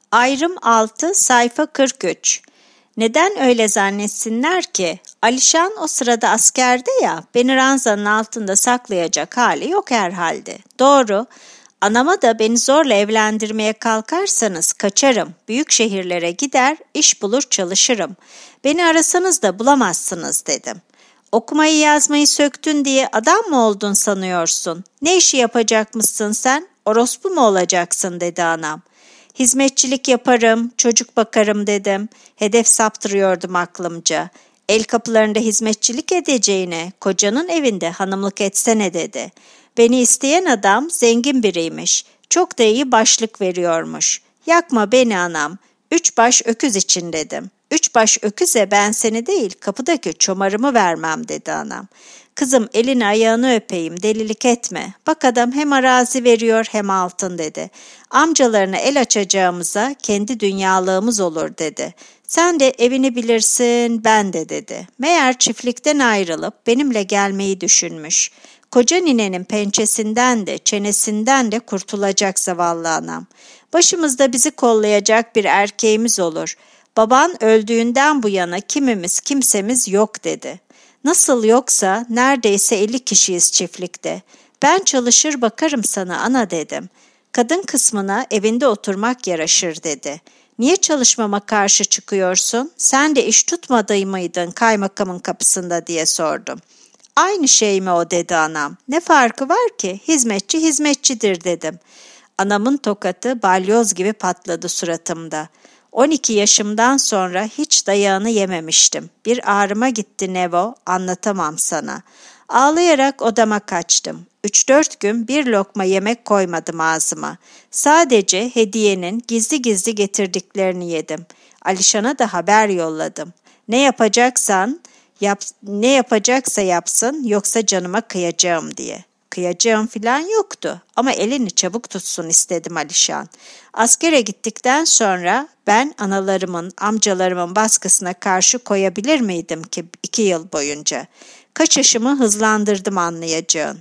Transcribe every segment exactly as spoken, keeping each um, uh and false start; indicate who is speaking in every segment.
Speaker 1: Ayrım altı sayfa kırk üç. Neden öyle zannetsinler ki? Alişan o sırada askerde ya, beni ranzanın altında saklayacak hali yok herhalde. Doğru. Anama da beni zorla evlendirmeye kalkarsanız kaçarım. Büyük şehirlere gider, iş bulur çalışırım. Beni arasanız da bulamazsınız dedim. Okumayı yazmayı söktün diye adam mı oldun sanıyorsun? Ne işi yapacakmışsın sen? Orospu mu olacaksın dedi anam. Hizmetçilik yaparım, çocuk bakarım dedim. Hedef saptırıyordum aklımca. El kapılarında hizmetçilik edeceğine, kocanın evinde hanımlık etsene dedi. Beni isteyen adam zengin biriymiş. Çok da iyi başlık veriyormuş. Yakma beni anam. Üç baş öküz için dedim. Üç baş öküze ben seni değil, kapıdaki çomarımı vermem dedi anam. Kızım elini ayağını öpeyim, delilik etme. Bak adam hem arazi veriyor hem altın dedi. Amcalarına el açacağımıza kendi dünyalığımız olur dedi. Sen de evini bilirsin, ben de dedi. Meğer çiftlikten ayrılıp benimle gelmeyi düşünmüş. Koca ninenin pençesinden de çenesinden de kurtulacak zavallı anam. Başımızda bizi kollayacak bir erkeğimiz olur. Baban öldüğünden bu yana kimimiz kimsemiz yok dedi. Nasıl yoksa neredeyse elli kişiyiz çiftlikte. Ben çalışır bakarım sana ana dedim. Kadın kısmına evinde oturmak yaraşır dedi. Niye çalışmama karşı çıkıyorsun? Sen de iş tutmadı mıydın kaymakamın kapısında diye sordum. Aynı şey mi o dedi anam. Ne farkı var ki? Hizmetçi hizmetçidir dedim. Anamın tokatı balyoz gibi patladı suratımda. on iki yaşımdan sonra hiç dayağını yememiştim. Bir ağrıma gitti Nevo, anlatamam sana. Ağlayarak odama kaçtım. Üç dört gün bir lokma yemek koymadım ağzıma. Sadece hediyenin gizli gizli getirdiklerini yedim. Alişan'a da haber yolladım. Ne yapacaksan, yap, ne yapacaksa yapsın yoksa canıma kıyacağım diye. Kıyacağım filan yoktu ama elini çabuk tutsun istedim Alişan. Askere gittikten sonra ben analarımın, amcalarımın baskısına karşı koyabilir miydim ki iki yıl boyunca? Kaçışımı hızlandırdım anlayacağın.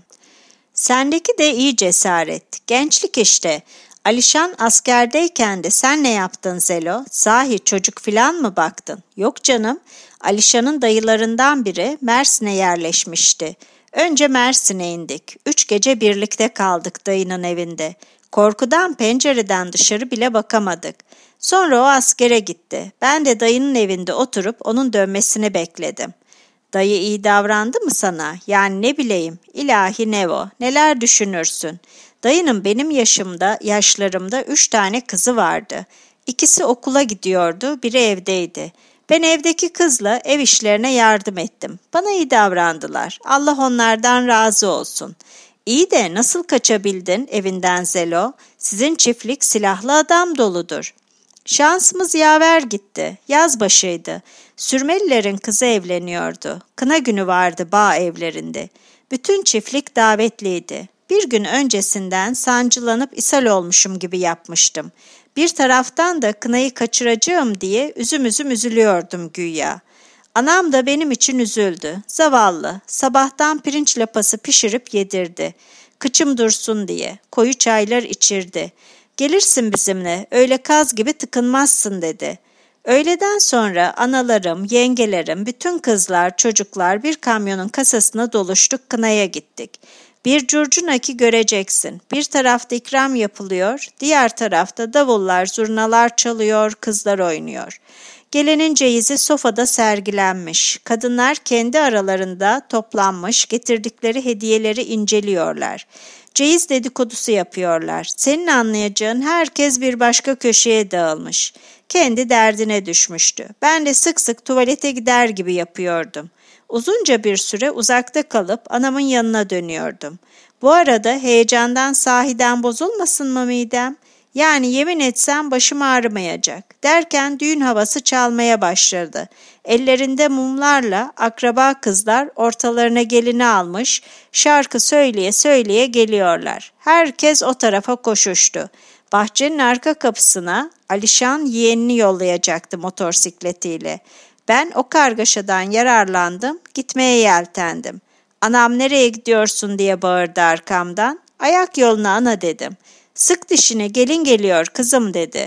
Speaker 1: Sendeki de iyi cesaret. Gençlik işte. Alişan askerdeyken de sen ne yaptın Zelo? Sahi çocuk filan mı baktın? Yok canım. Alişan'ın dayılarından biri Mersin'e yerleşmişti. Önce Mersin'e indik. Üç gece birlikte kaldık dayının evinde. Korkudan pencereden dışarı bile bakamadık. Sonra o askere gitti. Ben de dayının evinde oturup onun dönmesini bekledim. Dayı iyi davrandı mı sana? Yani ne bileyim, ilahi Nevo, neler düşünürsün? Dayının benim yaşımda, yaşlarımda üç tane kızı vardı. İkisi okula gidiyordu, biri evdeydi. Ben evdeki kızla ev işlerine yardım ettim. Bana iyi davrandılar. Allah onlardan razı olsun. İyi de nasıl kaçabildin evinden Zelo? Sizin çiftlik silahlı adam doludur. Şansımız yaver gitti. Yaz başıydı. Sürmelilerin kızı evleniyordu. Kına günü vardı bağ evlerinde. Bütün çiftlik davetliydi. Bir gün öncesinden sancılanıp ishal olmuşum gibi yapmıştım. Bir taraftan da kınayı kaçıracağım diye üzüm üzüm üzülüyordum güya. Anam da benim için üzüldü. Zavallı. Sabahtan pirinç lapası pişirip yedirdi. Kıçım dursun diye. Koyu çaylar içirdi. Gelirsin bizimle, öyle kaz gibi tıkınmazsın dedi. Öğleden sonra analarım, yengelerim, bütün kızlar, çocuklar bir kamyonun kasasına doluştuk, kınaya gittik. Bir curcunaki göreceksin. Bir tarafta ikram yapılıyor, diğer tarafta davullar, zurnalar çalıyor, kızlar oynuyor. Gelenin ceyizi sofada sergilenmiş. Kadınlar kendi aralarında toplanmış, getirdikleri hediyeleri inceliyorlar. Ceyiz dedikodusu yapıyorlar. Senin anlayacağın herkes bir başka köşeye dağılmış. Kendi derdine düşmüştü. Ben de sık sık tuvalete gider gibi yapıyordum. Uzunca bir süre uzakta kalıp anamın yanına dönüyordum. Bu arada heyecandan sahiden bozulmasın mı midem? Yani yemin etsem başım ağrımayacak. Derken düğün havası çalmaya başladı. Ellerinde mumlarla akraba kızlar ortalarına gelini almış, şarkı söyleye söyleye geliyorlar. Herkes o tarafa koşuştu. Bahçenin arka kapısına Alişan yeğenini yollayacaktı motosikletiyle. Ben o kargaşadan yararlandım, gitmeye yeltendim. Anam nereye gidiyorsun diye bağırdı arkamdan. Ayak yoluna ana dedim. Sık dişine gelin geliyor kızım dedi.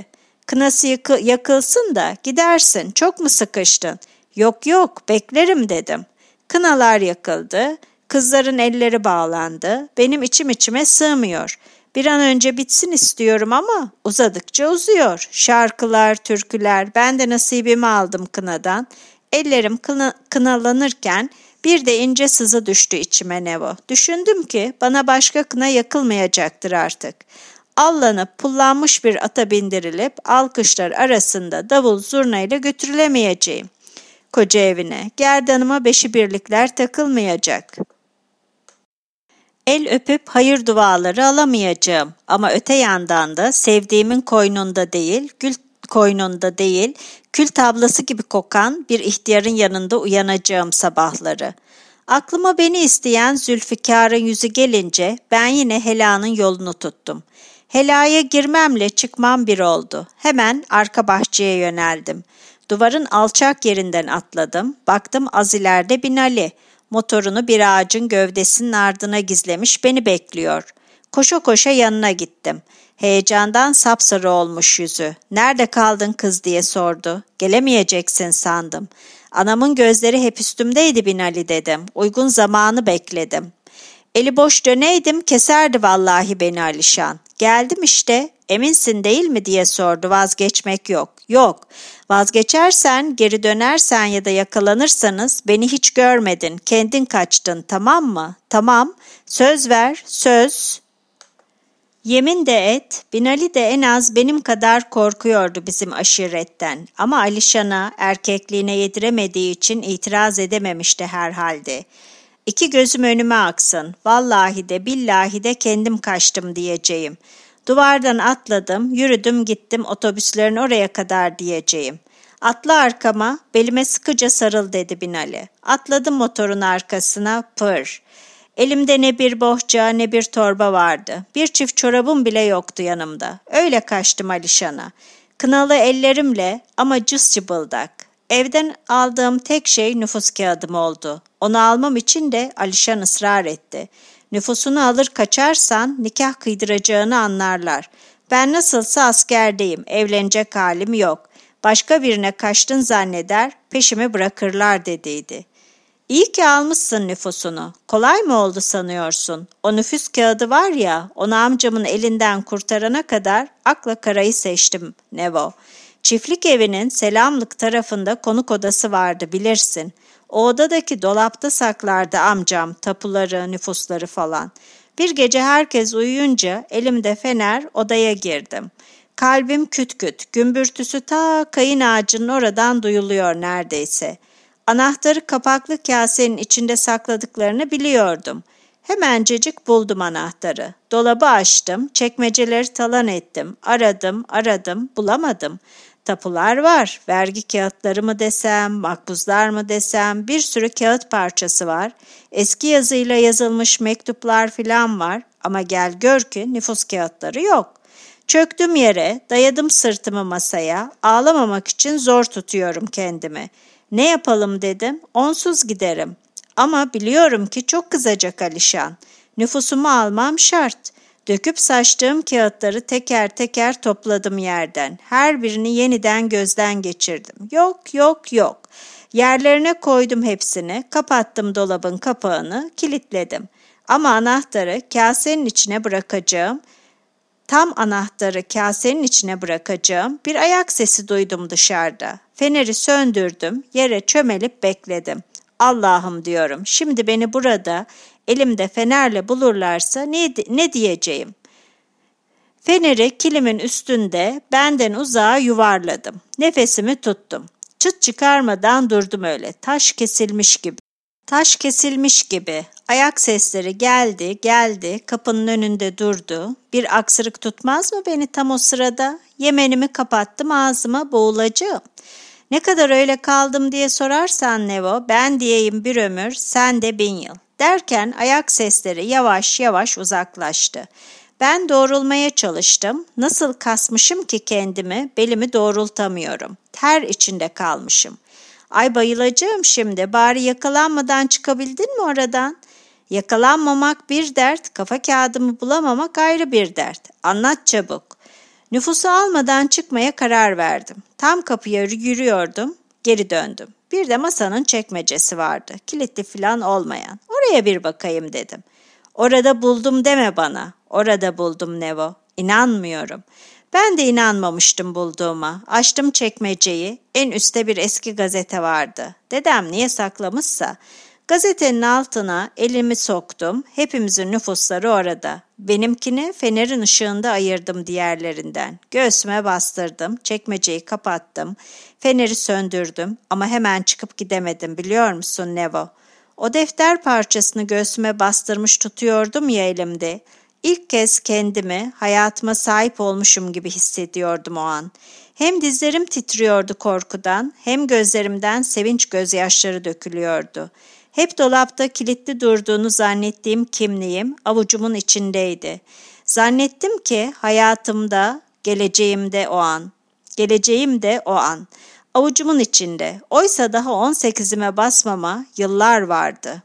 Speaker 1: Kınası yıkı, yakılsın da gidersin. Çok mu sıkıştın? Yok yok, beklerim dedim. Kınalar yakıldı. Kızların elleri bağlandı. Benim içim içime sığmıyor. Bir an önce bitsin istiyorum ama uzadıkça uzuyor. Şarkılar, türküler, ben de nasibimi aldım kınadan. Ellerim kına, kınalanırken bir de ince sızı düştü içime Nevo. Düşündüm ki bana başka kına yakılmayacaktır artık. Allanıp pullanmış bir ata bindirilip alkışlar arasında davul zurnayla götürülemeyeceğim. Koca evine, gerdanıma beşi birlikler takılmayacak. El öpüp hayır duaları alamayacağım ama öte yandan da sevdiğimin koynunda değil, gül koynunda değil, kül tablası gibi kokan bir ihtiyarın yanında uyanacağım sabahları. Aklıma beni isteyen Zülfikar'ın yüzü gelince ben yine Hela'nın yolunu tuttum. Hela'ya girmemle çıkmam bir oldu. Hemen arka bahçeye yöneldim. Duvarın alçak yerinden atladım. Baktım az ileride Binali. Motorunu bir ağacın gövdesinin ardına gizlemiş beni bekliyor. Koşa koşa yanına gittim. Heyecandan sapsarı olmuş yüzü. "Nerede kaldın kız?" diye sordu. "Gelemeyeceksin sandım." "Anamın gözleri hep üstümdeydi Binali" dedim. "Uygun zamanı bekledim." "Eli boş döneydim keserdi vallahi beni Alişan." "Geldim işte. Eminsin değil mi?" diye sordu. "Vazgeçmek yok." "Yok. Vazgeçersen, geri dönersen ya da yakalanırsanız beni hiç görmedin. Kendin kaçtın, tamam mı?" "Tamam. Söz ver." "Söz." Yemin de et, Binali de en az benim kadar korkuyordu bizim aşiretten. Ama Alişan'a erkekliğine yediremediği için itiraz edememişti herhalde. "İki gözüm önüme aksın. Vallahi de billahi de kendim kaçtım diyeceğim. Duvardan atladım, yürüdüm gittim otobüslerin oraya kadar diyeceğim. Atla arkama, belime sıkıca sarıl" dedi Binali. Atladım motorun arkasına, pır. Elimde ne bir bohça ne bir torba vardı. Bir çift çorabım bile yoktu yanımda. Öyle kaçtım Alişan'a. Kınalı ellerimle ama cız cıbıldak. Evden aldığım tek şey nüfus kağıdım oldu. Onu almam için de Alişan ısrar etti. "Nüfusunu alır kaçarsan nikah kıydıracağını anlarlar. Ben nasılsa askerdeyim, evlenecek halim yok. Başka birine kaçtın zanneder, peşimi bırakırlar" dediydi. "İyi ki almışsın nüfusunu. Kolay mı oldu sanıyorsun? O nüfus kağıdı var ya, onu amcamın elinden kurtarana kadar akla karayı seçtim Nevo. Çiftlik evinin Selamlık tarafında konuk odası vardı bilirsin. O odadaki dolapta saklardı amcam tapuları, nüfusları falan. Bir gece herkes uyuyunca elimde fener odaya girdim. Kalbim küt küt, gümbürtüsü ta kayın ağacının oradan duyuluyor neredeyse. Anahtarı kapaklı kasenin içinde sakladıklarını biliyordum. Hemencecik buldum anahtarı. Dolabı açtım, çekmeceleri talan ettim. Aradım, aradım, bulamadım. Tapular var, vergi kağıtları mı desem, makbuzlar mı desem, bir sürü kağıt parçası var. Eski yazıyla yazılmış mektuplar filan var ama gel gör ki nüfus kağıtları yok. Çöktüm yere, dayadım sırtımı masaya, ağlamamak için zor tutuyorum kendimi. Ne yapalım dedim, onsuz giderim. Ama biliyorum ki çok kızacak Alişan. Nüfusumu almam şart. Döküp saçtığım kağıtları teker teker topladım yerden. Her birini yeniden gözden geçirdim. Yok, yok, yok. Yerlerine koydum hepsini, kapattım dolabın kapağını, kilitledim. Ama anahtarı kasenin içine bırakacağım. Tam anahtarı kasenin içine bırakacağım. Bir ayak sesi duydum dışarıda. Feneri söndürdüm, yere çömelip bekledim. Allah'ım diyorum, şimdi beni burada elimde fenerle bulurlarsa ne, ne diyeceğim? Feneri kilimin üstünde benden uzağa yuvarladım. Nefesimi tuttum. Çıt çıkarmadan durdum öyle, taş kesilmiş gibi. Taş kesilmiş gibi. Ayak sesleri geldi, geldi, kapının önünde durdu. Bir aksırık tutmaz mı beni tam o sırada? Yemenimi kapattım ağzıma, boğulacağım. Ne kadar öyle kaldım diye sorarsan Nevo, ben diyeyim bir ömür, sen de bin yıl. Derken ayak sesleri yavaş yavaş uzaklaştı. Ben doğrulmaya çalıştım. Nasıl kasmışım ki kendimi, belimi doğrultamıyorum. Ter içinde kalmışım. Ay bayılacağım şimdi, bari yakalanmadan çıkabildin mi oradan? Yakalanmamak bir dert, kafa kağıdımı bulamamak ayrı bir dert. Anlat çabuk. Nüfusu almadan çıkmaya karar verdim. Tam kapıya yürüyordum, geri döndüm. Bir de masanın çekmecesi vardı, kilitli falan olmayan. Oraya bir bakayım dedim. Orada buldum deme bana. Orada buldum Nevo. İnanmıyorum. Ben de inanmamıştım bulduğuma. Açtım çekmeceyi. En üstte bir eski gazete vardı. Dedem niye saklamışsa. Gazetenin altına elimi soktum. Hepimizin nüfusları orada. Benimkini fenerin ışığında ayırdım diğerlerinden. Göğsüme bastırdım. Çekmeceyi kapattım. Feneri söndürdüm ama hemen çıkıp gidemedim biliyor musun Nevo? O defter parçasını göğsüme bastırmış tutuyordum ya elimde. İlk kez kendimi hayatıma sahip olmuşum gibi hissediyordum o an. Hem dizlerim titriyordu korkudan, hem gözlerimden sevinç gözyaşları dökülüyordu. Hep dolapta kilitli durduğunu zannettiğim kimliğim avucumun içindeydi. Zannettim ki hayatımda, geleceğimde o an. Geleceğim de o an. Avucumun içinde. Oysa daha on sekizime basmama yıllar vardı.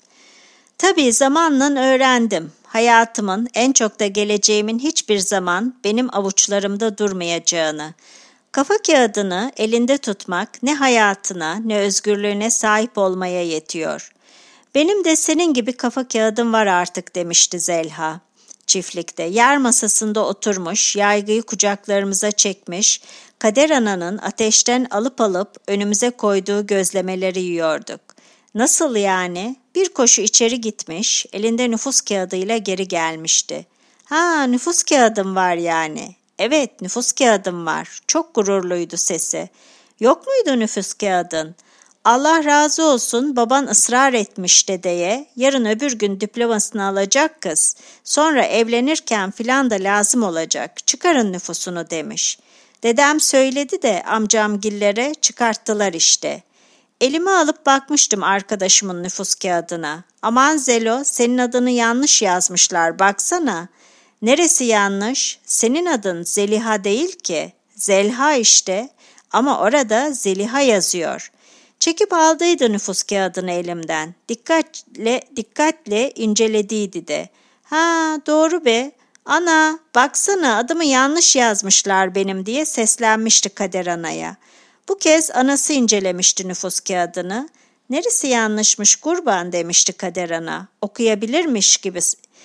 Speaker 1: Tabii zamanla öğrendim. Hayatımın, en çok da geleceğimin hiçbir zaman benim avuçlarımda durmayacağını. Kafa kağıdını elinde tutmak ne hayatına ne özgürlüğüne sahip olmaya yetiyor. Benim de senin gibi kafa kağıdım var artık demişti Zelha. Çiftlikte yer masasında oturmuş, yaygıyı kucaklarımıza çekmiş, Kader Ana'nın ateşten alıp alıp önümüze koyduğu gözlemeleri yiyorduk. Nasıl yani? Bir koşu içeri gitmiş, elinde nüfus kağıdıyla geri gelmişti. Ha, nüfus kağıdım var yani. Evet, nüfus kağıdım var. Çok gururluydu sesi. Yok muydu nüfus kağıdın? Allah razı olsun, baban ısrar etmiş dedeye, yarın öbür gün diplomasını alacak kız, sonra evlenirken filan da lazım olacak, çıkarın nüfusunu demiş. Dedem söyledi de amcamgillere çıkarttılar işte. Elime alıp bakmıştım arkadaşımın nüfus kağıdına. Aman Zelo, senin adını yanlış yazmışlar, baksana. Neresi yanlış? Senin adın Zeliha değil ki. Zelha işte. Ama orada Zeliha yazıyor. Çekip aldıydı nüfus kağıdını elimden. Dikkatle, dikkatle incelediydi de. Ha, doğru be. Ana, baksana adımı yanlış yazmışlar benim diye seslenmişti Kader Ana'ya. Bu kez anası incelemişti nüfus kağıdını. Neresi yanlışmış kurban demişti Kader Ana. Okuyabilirmiş gibi.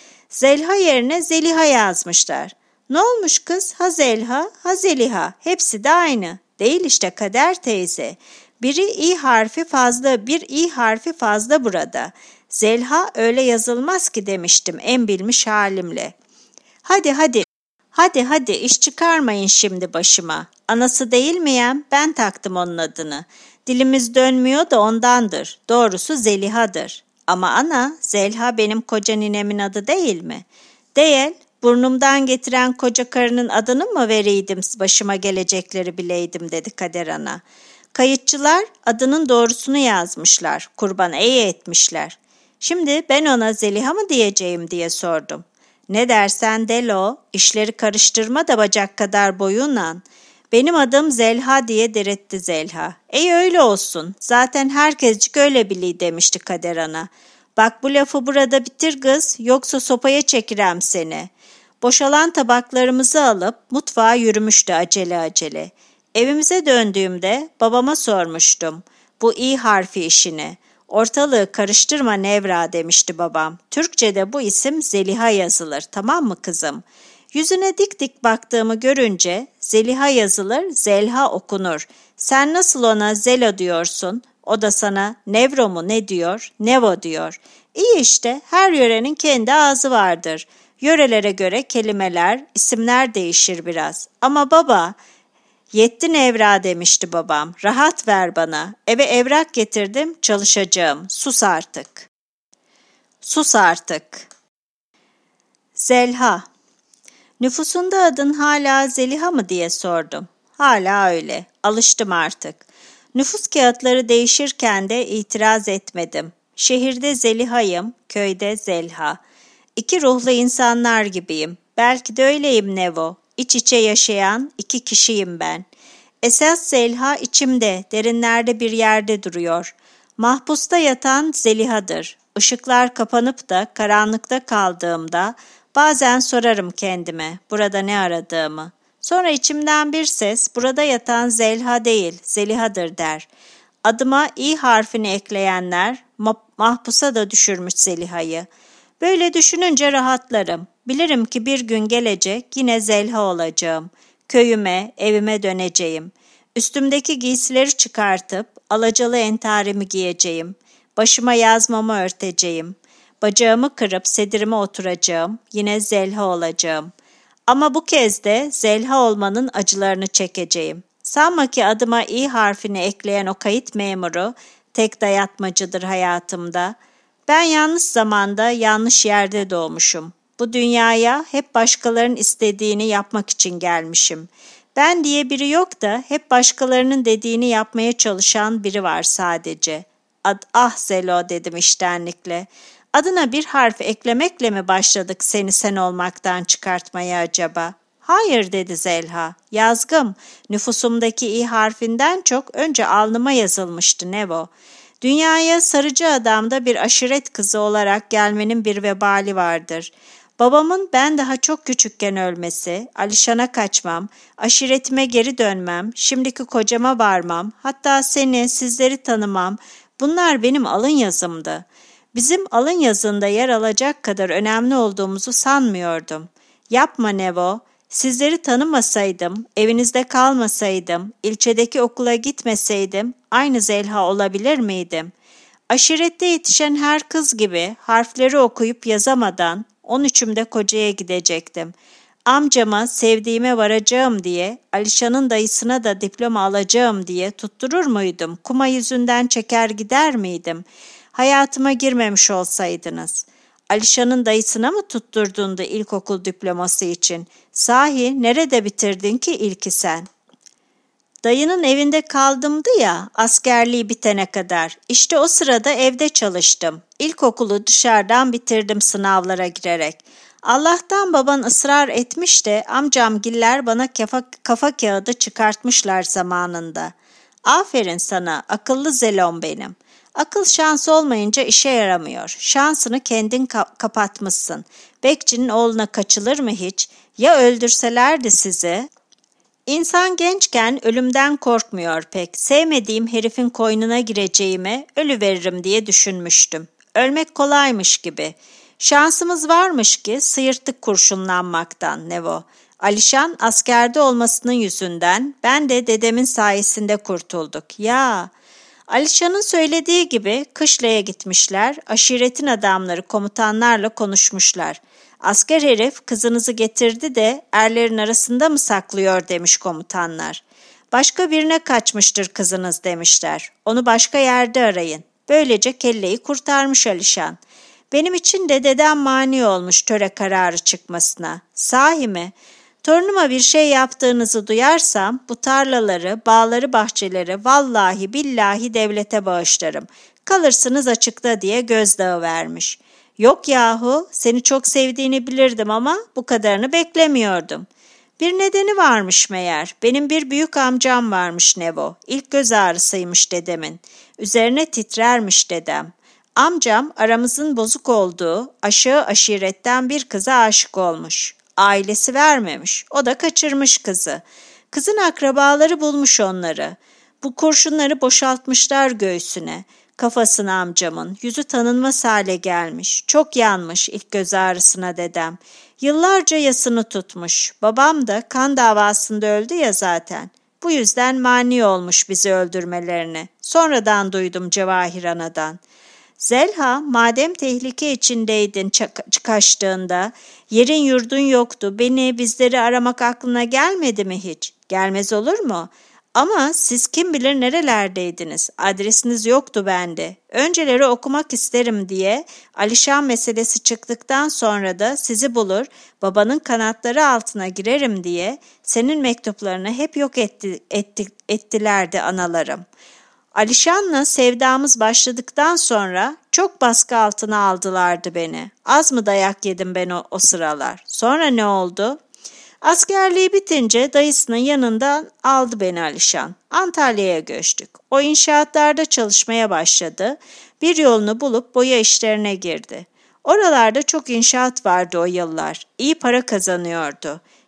Speaker 1: Zelha yerine Zeliha yazmışlar. Ne olmuş kız? Ha Zelha, ha Zeliha. Hepsi de aynı. Değil işte Kader teyze. Biri i harfi fazla, bir i harfi fazla burada. Zelha öyle yazılmaz ki demiştim en bilmiş halimle. Hadi hadi, hadi hadi iş çıkarmayın şimdi başıma. Anası değil miyim? Ben taktım onun adını. Dilimiz dönmüyor da ondandır. Doğrusu Zeliha'dır. Ama ana, Zelha benim koca ninemin adı değil mi? Değil, burnumdan getiren koca karının adını mı vereydim başıma gelecekleri bileydim dedi Kader Ana. Kayıtçılar adının doğrusunu yazmışlar, kurban iyi etmişler. Şimdi ben ona Zeliha mı diyeceğim diye sordum. Ne dersen Delo, işleri karıştırma da bacak kadar boyunla. Benim adım Zelha diye diretti Zelha. Ey öyle olsun, zaten herkescik öyle biliyor demişti Kader Ana. Bak bu lafı burada bitir kız, yoksa sopaya çekirem seni. Boşalan tabaklarımızı alıp mutfağa yürümüştü acele acele. Evimize döndüğümde babama sormuştum. Bu i harfi işini. Ortalığı karıştırma Nevra demişti babam. Türkçe'de bu isim Zeliha yazılır, tamam mı kızım? Yüzüne dik dik baktığımı görünce Zeliha yazılır, Zelha okunur. Sen nasıl ona Zelo diyorsun? O da sana Nevro mu ne diyor? Nevo diyor. İyi işte, her yörenin kendi ağzı vardır. Yörelere göre kelimeler, isimler değişir biraz. Ama baba, yetti Nevra demişti babam. Rahat ver bana. Eve evrak getirdim, çalışacağım. Sus artık. Sus artık. Zelha. Nüfusunda adın hala Zeliha mı diye sordum. Hala öyle. Alıştım artık. Nüfus kağıtları değişirken de itiraz etmedim. Şehirde Zeliha'yım, köyde Zelha. İki ruhlu insanlar gibiyim. Belki de öyleyim Nevo. İç içe yaşayan iki kişiyim ben. Esas Zelha içimde, derinlerde bir yerde duruyor. Mahpusta yatan Zeliha'dır. Işıklar kapanıp da karanlıkta kaldığımda bazen sorarım kendime burada ne aradığımı. Sonra içimden bir ses burada yatan Zelha değil, Zeliha'dır der. Adıma i harfini ekleyenler ma- mahpusa da düşürmüş Zeliha'yı. Böyle düşününce rahatlarım. Bilirim ki bir gün gelecek yine Zelha olacağım. Köyüme, evime döneceğim. Üstümdeki giysileri çıkartıp alacalı entarimi giyeceğim. Başıma yazmamı örteceğim. Bacağımı kırıp sedirime oturacağım. Yine Zelha olacağım. Ama bu kez de Zelha olmanın acılarını çekeceğim. Sanma ki adıma i harfini ekleyen o kayıt memuru tek dayatmacıdır hayatımda. Ben yanlış zamanda, yanlış yerde doğmuşum. Bu dünyaya hep başkalarının istediğini yapmak için gelmişim. Ben diye biri yok da hep başkalarının dediğini yapmaya çalışan biri var sadece. Ad, ah Zelo dedim içtenlikle. Adına bir harf eklemekle mi başladık seni sen olmaktan çıkartmaya acaba? Hayır dedi Zelha. Yazgım, nüfusumdaki i harfinden çok önce alnıma yazılmıştı Nevo. Dünyaya sarıcı adamda bir aşiret kızı olarak gelmenin bir vebali vardır. Babamın ben daha çok küçükken ölmesi, Alişan'a kaçmam, aşiretime geri dönmem, şimdiki kocama varmam, hatta seni, sizleri tanımam, bunlar benim alın yazımdı. Bizim alın yazında yer alacak kadar önemli olduğumuzu sanmıyordum. Yapma Nevo, sizleri tanımasaydım, evinizde kalmasaydım, ilçedeki okula gitmeseydim, aynı Zelha olabilir miydim? Aşirette yetişen her kız gibi harfleri okuyup yazamadan on üçümde kocaya gidecektim. Amcama sevdiğime varacağım diye, Alişan'ın dayısına da diploma alacağım diye tutturur muydum? Kuma yüzünden çeker gider miydim? Hayatıma girmemiş olsaydınız. Alişan'ın dayısına mı tutturdun da ilkokul diploması için? Sahi nerede bitirdin ki ilki sen? Dayının evinde kaldımdı ya askerliği bitene kadar. İşte o sırada evde çalıştım. İlkokulu dışarıdan bitirdim sınavlara girerek. Allah'tan baban ısrar etmiş de amcamgiller bana kafa, kafa kağıdı çıkartmışlar zamanında. Aferin sana akıllı Zelon benim. Akıl şans olmayınca işe yaramıyor. Şansını kendin ka- kapatmışsın. Bekçinin oğluna kaçılır mı hiç? Ya öldürselerdi sizi? İnsan gençken ölümden korkmuyor pek. Sevmediğim herifin koynuna gireceğime ölü veririm diye düşünmüştüm. Ölmek kolaymış gibi. Şansımız varmış ki sıyırttık kurşunlanmaktan Nevo. Alişan askerde olmasının yüzünden ben de dedemin sayesinde kurtulduk. Ya... Alişan'ın söylediği gibi kışlaya gitmişler, aşiretin adamları komutanlarla konuşmuşlar. Asker herif kızınızı getirdi de erlerin arasında mı saklıyor demiş komutanlar. Başka birine kaçmıştır kızınız demişler. Onu başka yerde arayın. Böylece kelleyi kurtarmış Alişan. Benim için de dedem mani olmuş töre kararı çıkmasına. Sahi mi? Torunuma bir şey yaptığınızı duyarsam bu tarlaları, bağları, bahçeleri vallahi billahi devlete bağışlarım. Kalırsınız açıkta diye gözdağı vermiş. Yok yahu, seni çok sevdiğini bilirdim ama bu kadarını beklemiyordum. Bir nedeni varmış meğer. Benim bir büyük amcam varmış Nevo. İlk göz ağrısıymış dedemin. Üzerine titrermiş dedem. Amcam aramızın bozuk olduğu aşağı aşiretten bir kıza aşık olmuş. Ailesi vermemiş. O da kaçırmış kızı. Kızın akrabaları bulmuş onları. Bu kurşunları boşaltmışlar göğsüne. Kafasına amcamın. Yüzü tanınmaz hale gelmiş. Çok yanmış ilk göz ağrısına dedem. Yıllarca yasını tutmuş. Babam da kan davasında öldü ya zaten. Bu yüzden mani olmuş bizi öldürmelerine. Sonradan duydum Cevahir Ana'dan. Zelha, madem tehlike içindeydin kaçtığında, yerin yurdun yoktu, beni, bizleri aramak aklına gelmedi mi hiç? Gelmez olur mu? Ama siz kim bilir nerelerdeydiniz, adresiniz yoktu bende. Önceleri okumak isterim diye, Alişan meselesi çıktıktan sonra da sizi bulur, babanın kanatları altına girerim diye, senin mektuplarını hep yok etti, etti, ettilerdi analarım. Alişan'la sevdamız başladıktan sonra çok baskı altına aldılardı beni. Az mı dayak yedim ben o, o sıralar. Sonra ne oldu? Askerliği bitince dayısının yanından aldı beni Alişan. Antalya'ya göçtük. O inşaatlarda çalışmaya başladı. Bir yolunu bulup boya işlerine girdi. Oralarda çok inşaat vardı o yıllar. İyi para kazanıyordu.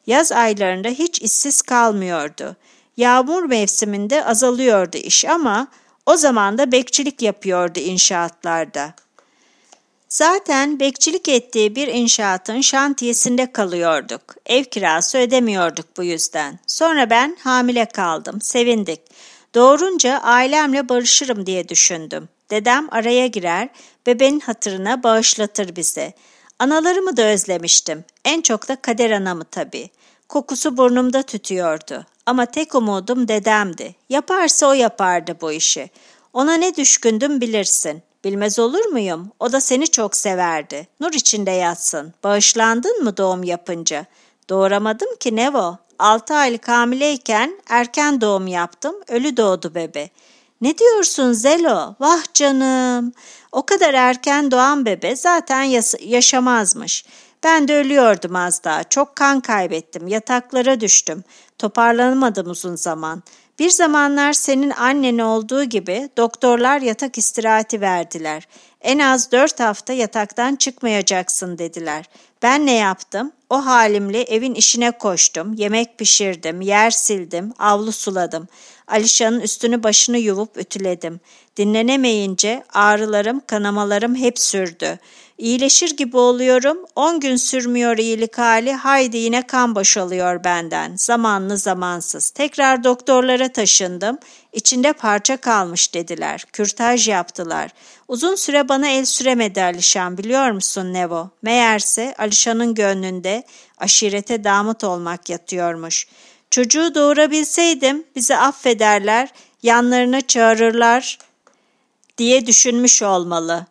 Speaker 1: Yaz aylarında hiç işsiz kalmıyordu. Yağmur mevsiminde azalıyordu iş ama o zaman da bekçilik yapıyordu inşaatlarda. Zaten bekçilik ettiği bir inşaatın şantiyesinde kalıyorduk. Ev kirası ödemiyorduk bu yüzden. Sonra ben hamile kaldım, sevindik. Doğurunca ailemle barışırım diye düşündüm. Dedem araya girer, bebeğin hatırına bağışlatır bize. Analarımı da özlemiştim. En çok da Kader anamı tabii. Kokusu burnumda tütüyordu. Ama tek umudum dedemdi. Yaparsa o yapardı bu işi. Ona ne düşkündüm bilirsin. Bilmez olur muyum? O da seni çok severdi. Nur içinde yatsın. Bağışlandın mı doğum yapınca? Doğuramadım ki Nevo. Altı aylık hamileyken erken doğum yaptım. Ölü doğdu bebe. Ne diyorsun Zelo? Vah canım. O kadar erken doğan bebe zaten yas- yaşamazmış. Ben de ölüyordum az daha. Çok kan kaybettim. Yataklara düştüm. Toparlanamadım uzun zaman. Bir zamanlar senin annen olduğu gibi doktorlar yatak istirahati verdiler. En az dört hafta yataktan çıkmayacaksın dediler. Ben ne yaptım? O halimle evin işine koştum, yemek pişirdim, yer sildim, avlu suladım. Alişan'ın üstünü başını yuvup ütüledim. Dinlenemeyince ağrılarım, kanamalarım hep sürdü. İyileşir gibi oluyorum, on gün sürmüyor iyilik hali, haydi yine kan boşalıyor benden, zamanlı zamansız. Tekrar doktorlara taşındım, içinde parça kalmış dediler, kürtaj yaptılar. Uzun süre bana el süremedi Alişan, biliyor musun Nevo? Meğerse Alişan'ın gönlünde aşirete damat olmak yatıyormuş. Çocuğu doğurabilseydim bizi affederler, yanlarına çağırırlar diye düşünmüş olmalı.